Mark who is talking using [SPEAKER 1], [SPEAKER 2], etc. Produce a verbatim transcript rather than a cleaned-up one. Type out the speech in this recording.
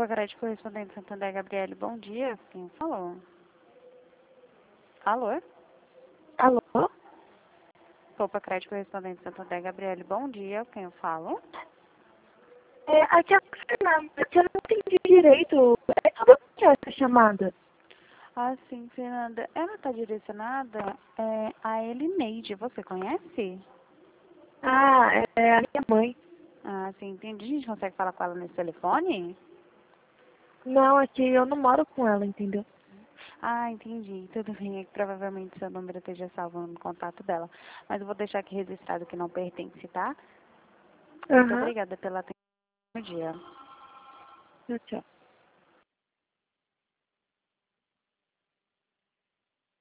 [SPEAKER 1] Opa, Crédito Correspondente Santander, Gabriele, bom dia. Quem falou? Alô?
[SPEAKER 2] Alô?
[SPEAKER 1] Opa, Crédito Correspondente Santander, Gabriele, bom dia. Quem eu falo?
[SPEAKER 2] É, aqui é a Fernanda, que eu não entendi direito. É sobre o que é essa chamada?
[SPEAKER 1] Ah, sim, Fernanda. Ela está direcionada é, a Elineide. Você conhece?
[SPEAKER 2] Ah, é a minha mãe.
[SPEAKER 1] Ah, sim, entendi. A gente consegue falar com ela nesse telefone?
[SPEAKER 2] Não, é que eu não moro com ela, entendeu?
[SPEAKER 1] Ah, entendi. Tudo bem. É que provavelmente seu número esteja salvo no contato dela. Mas eu vou deixar aqui registrado que não pertence, tá? Muito
[SPEAKER 2] Aham.
[SPEAKER 1] obrigada pela atenção. Bom dia.
[SPEAKER 2] Tchau, tchau.